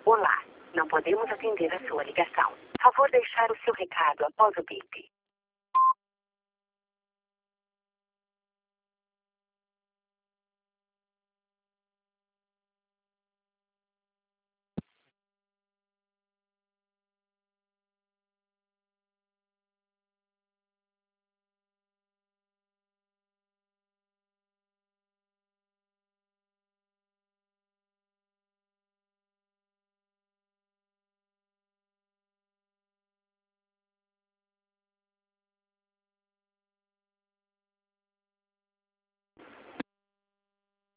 Olá, não podemos atender a sua ligação. Favor deixar o seu recado após o bip.